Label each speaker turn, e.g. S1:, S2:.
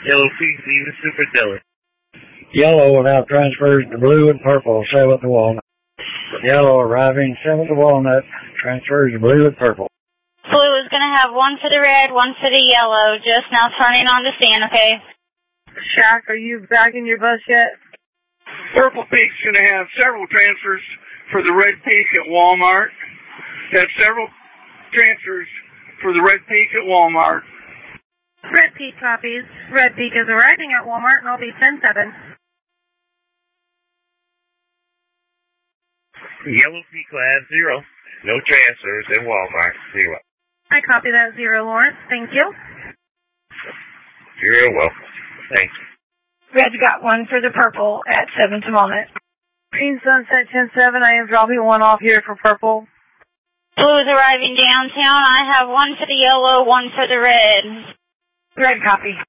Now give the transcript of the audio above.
S1: Yellow PC to Super Deli.
S2: Yellow will have transfers to blue and purple, 7th to Walnut. Yellow arriving, 7th to Walnut, transfers to blue and purple.
S3: Blue is going to have one for the red, one for the yellow, just now turning on the stand, okay?
S4: Shaq, are you back in your bus yet?
S5: Purple Peak's going to have several transfers for the Red Peak at Walmart. Have several transfers for the Red Peak at Walmart.
S4: Red Peak copies. Red Peak is arriving at Walmart and I'll be 10-7.
S1: Yellow Peak will have 0. No transfers in Walmart. 0.
S4: I copy that 0, Lawrence. Thank you.
S1: You're welcome. Thanks.
S4: Red's got one for the purple at 7th to Walnut. Green Sunset 10-7. I am dropping one off here for purple.
S3: Blue is arriving downtown. I have one for the yellow, one for the red.
S4: Red copy.